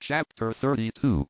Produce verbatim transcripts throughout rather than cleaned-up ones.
Chapter thirty-two.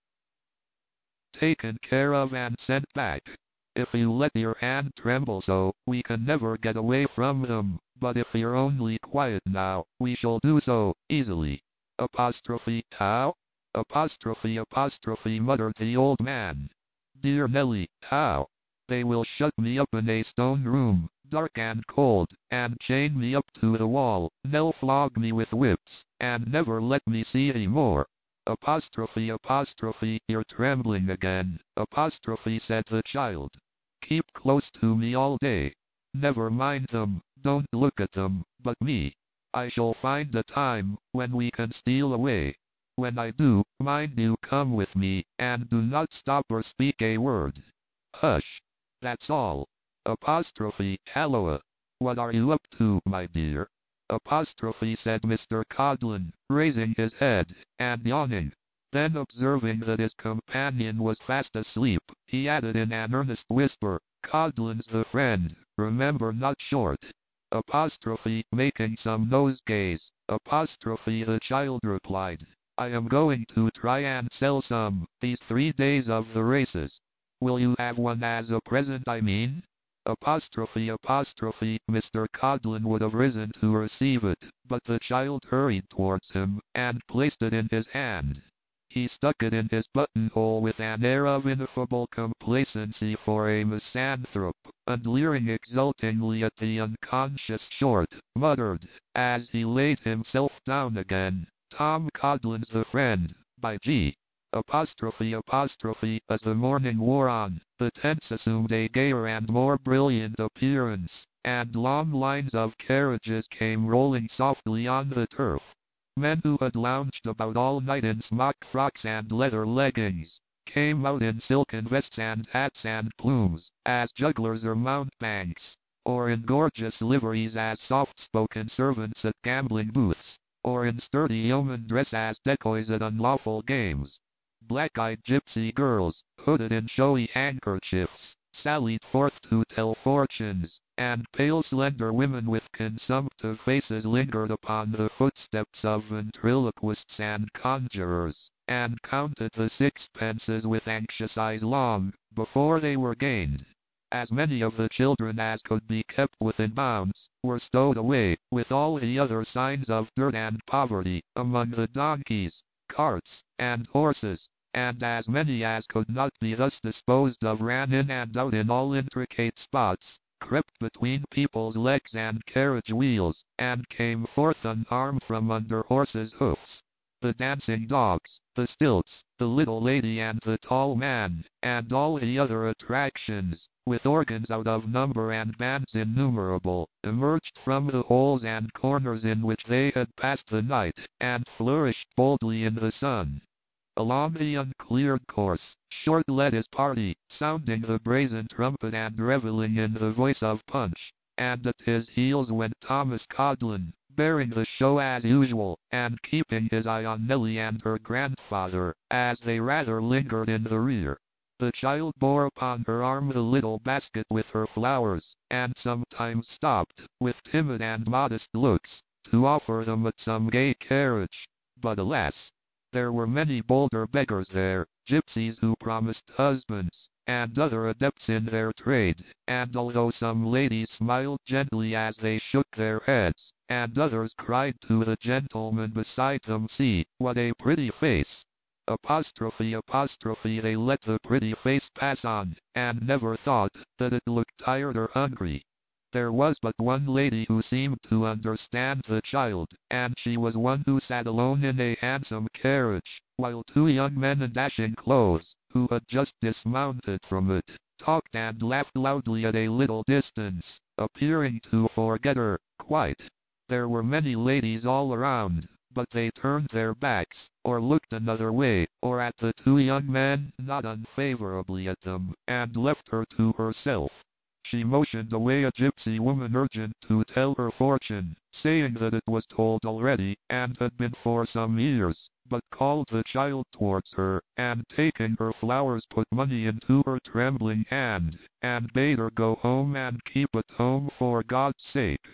Taken care of and sent back. If you let your hand tremble so, we can never get away from them, but if you're only quiet now, we shall do so, easily. Apostrophe, how? Apostrophe, apostrophe, muttered the old man. Dear Nelly, how? They will shut me up in a stone room, dark and cold, and chain me up to the wall. They'll flog me with whips, and never let me see any more. Apostrophe, apostrophe, you're trembling again. Apostrophe, said the child. Keep close to me all day. Never mind them, don't look at them, but me. I shall find a time when we can steal away. When I do, mind you come with me, and do not stop or speak a word. Hush. That's all. Apostrophe, Halloa. What are you up to, my dear? Apostrophe, said Mister Codlin, raising his head, and yawning. Then observing that his companion was fast asleep, he added in an earnest whisper, Codlin's the friend, remember, not short. Apostrophe, making some nosegays. Apostrophe, the child replied, I am going to try and sell some, these three days of the races. Will you have one as a present, I mean? Apostrophe, apostrophe, Mister Codlin would have risen to receive it, but the child hurried towards him, and placed it in his hand. He stuck it in his buttonhole with an air of ineffable complacency for a misanthrope, and leering exultingly at the unconscious Short, muttered, as he laid himself down again, Tom Codlin's the friend, by G. Apostrophe, apostrophe, as the morning wore on, the tents assumed a gayer and more brilliant appearance, and long lines of carriages came rolling softly on the turf. Men who had lounged about all night in smock frocks and leather leggings, came out in silken vests and hats and plumes, as jugglers or mountebanks, or in gorgeous liveries as soft-spoken servants at gambling booths, or in sturdy yeoman dress as decoys at unlawful games. Black-eyed gypsy girls, hooded in showy handkerchiefs, sallied forth to tell fortunes, and pale slender women with consumptive faces lingered upon the footsteps of ventriloquists and conjurers, and counted the sixpences with anxious eyes long before they were gained. As many of the children as could be kept within bounds were stowed away, with all the other signs of dirt and poverty, among the donkeys, carts, and horses, and as many as could not be thus disposed of ran in and out in all intricate spots, crept between people's legs and carriage wheels, and came forth unharmed from under horses' hoofs. The dancing dogs, the stilts, the little lady and the tall man, and all the other attractions, with organs out of number and bands innumerable, emerged from the holes and corners in which they had passed the night, and flourished boldly in the sun. Along the uncleared course, Short led his party, sounding the brazen trumpet and reveling in the voice of Punch, and at his heels went Thomas Codlin, bearing the show as usual, and keeping his eye on Nelly and her grandfather, as they rather lingered in the rear. The child bore upon her arm the little basket with her flowers, and sometimes stopped, with timid and modest looks, to offer them at some gay carriage. But alas! There were many bolder beggars there, gypsies who promised husbands, and other adepts in their trade, and although some ladies smiled gently as they shook their heads, and others cried to the gentleman beside them, see, what a pretty face! Apostrophe, apostrophe, they let the pretty face pass on, and never thought that it looked tired or hungry. There was but one lady who seemed to understand the child, and she was one who sat alone in a handsome carriage, while two young men in dashing clothes, who had just dismounted from it, talked and laughed loudly at a little distance, appearing to forget her, quite. There were many ladies all around, but they turned their backs, or looked another way, or at the two young men, not unfavorably at them, and left her to herself. She motioned away a gypsy woman urgent to tell her fortune, saying that it was told already, and had been for some years, but called the child towards her, and taking her flowers put money into her trembling hand, and bade her go home and keep at home for God's sake.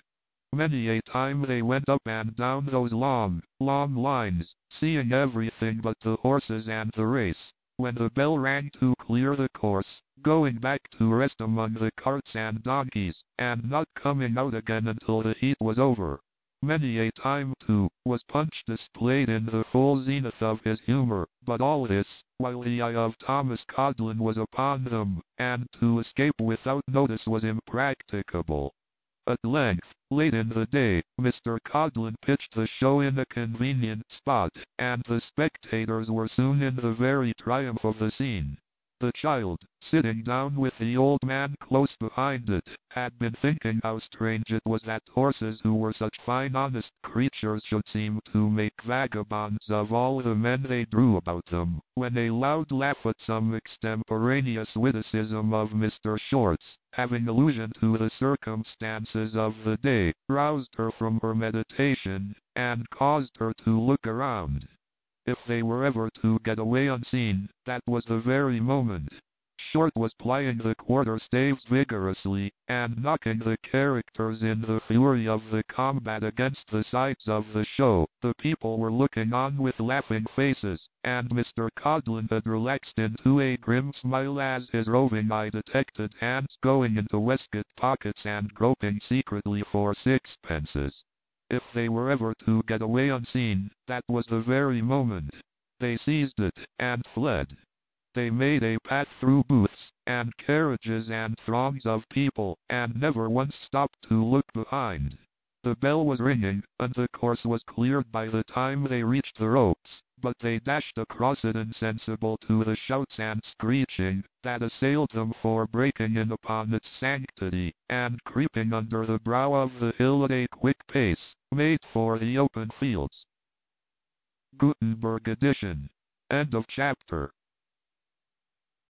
Many a time they went up and down those long, long lines, seeing everything but the horses and the race. When the bell rang to clear the course, going back to rest among the carts and donkeys, and not coming out again until the heat was over. Many a time, too, was Punch displayed in the full zenith of his humor, but all this, while the eye of Thomas Codlin was upon them, and to escape without notice was impracticable. At length, late in the day, Mister Codlin pitched the show in a convenient spot, and the spectators were soon in the very triumph of the scene. The child, sitting down with the old man close behind it, had been thinking how strange it was that horses who were such fine honest creatures should seem to make vagabonds of all the men they drew about them, when a loud laugh at some extemporaneous witticism of Mister Short's, having allusion to the circumstances of the day, roused her from her meditation, and caused her to look around. If they were ever to get away unseen, that was the very moment. Short was plying the quarter-staves vigorously, and knocking the characters in the fury of the combat against the sides of the show. The people were looking on with laughing faces, and Mister Codlin had relaxed into a grim smile as his roving eye detected hands going into waistcoat pockets and groping secretly for sixpences. If they were ever to get away unseen, that was the very moment. They seized it, and fled. They made a path through booths, and carriages and throngs of people, and never once stopped to look behind. The bell was ringing, and the course was cleared by the time they reached the ropes, but they dashed across it insensible to the shouts and screeching that assailed them for breaking in upon its sanctity, and creeping under the brow of the hill at a quick pace, made for the open fields. Gutenberg edition. End of chapter.